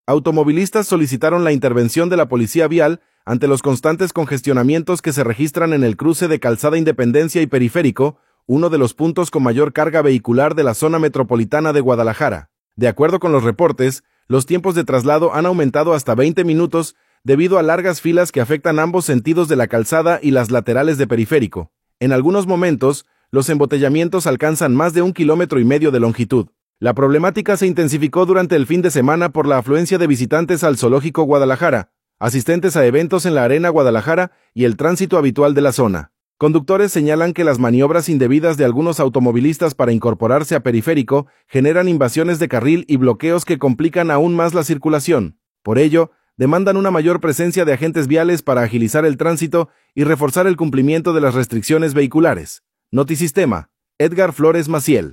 Automovilistas solicitaron la intervención de la policía vial ante los constantes congestionamientos que se registran en el cruce de Calzada Independencia y Periférico, uno de los puntos con mayor carga vehicular de la zona metropolitana de Guadalajara. De acuerdo con los reportes, los tiempos de traslado han aumentado hasta 20 minutos debido a largas filas que afectan ambos sentidos de la calzada y las laterales de Periférico. En algunos momentos, los embotellamientos alcanzan más de 1,5 kilómetros de longitud. La problemática se intensificó durante el fin de semana por la afluencia de visitantes al Zoológico Guadalajara, asistentes a eventos en la Arena Guadalajara y el tránsito habitual de la zona. Conductores señalan que las maniobras indebidas de algunos automovilistas para incorporarse a Periférico generan invasiones de carril y bloqueos que complican aún más la circulación. Por ello, demandan una mayor presencia de agentes viales para agilizar el tránsito y reforzar el cumplimiento de las restricciones vehiculares. Notisistema, Edgar Flores Maciel.